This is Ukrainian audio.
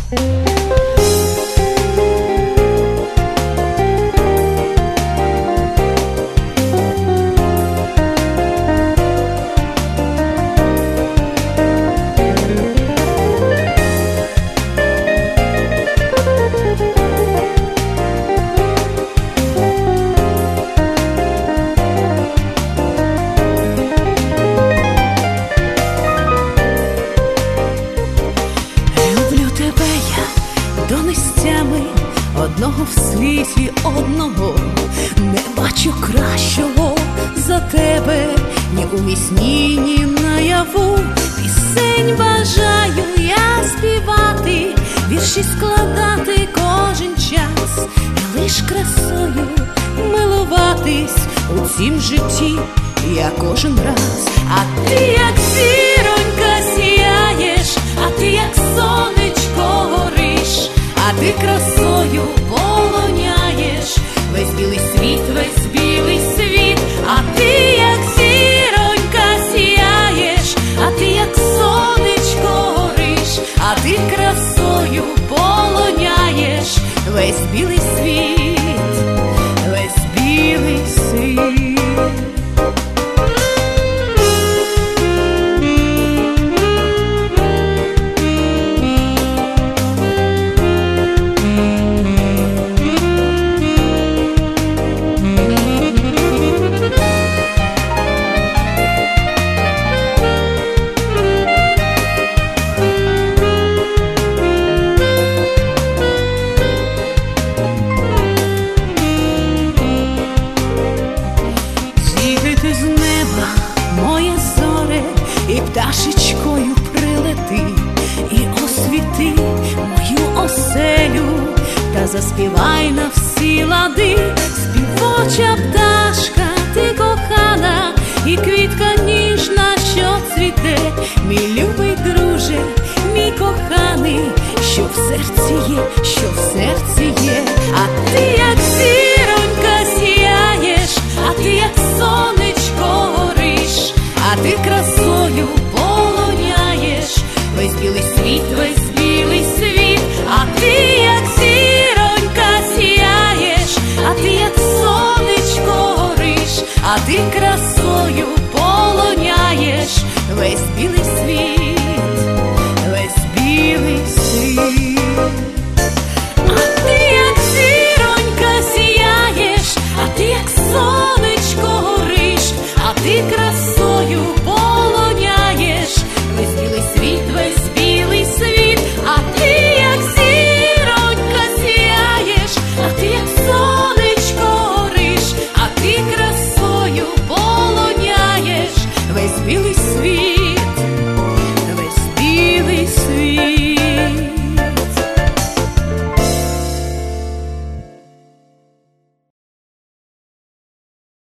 Донестями одного в світі, одного не бачу кращого за тебе, ні у вісні, ні наяву. Пісень бажаю я співати, вірші складати кожен час, і лиш красою милуватись у цім житті я кожен раз. А ти як зіронька сіяєш, а ти як сонечко гориш, а ти красою полоняєш весь білий світ, весь білий світ. А ти як зіронька сіяєш, а ти як сонечко гориш, а ти красою полоняєш весь білий світ, весь білий світ. І пташечкою прилети, і освіти мою оселю, та заспівай на всі лади. Співоча пташка, ти кохана, і квітка ніжна, що цвіте. Мій любий друже, мій коханий, що в серці є, що в серці є. А ти як зіронька сіяєш, а ти як сонечко гориш, а ти красою полоняєш весь білий світ, весь білий світ. А ти як зіронька сіяєш, а ти як сонечко гориш, а ти красою полоняєш весь білий світ, весь білий світ. А ти як зіронька сіяєш, а ти як сонечко гориш, а ти красою полоняєш весь білий світ, весь білий світ. А ти як зіронька сіяєш, а ти як сонечко гориш, а ти красою полоняєш весь білий світ.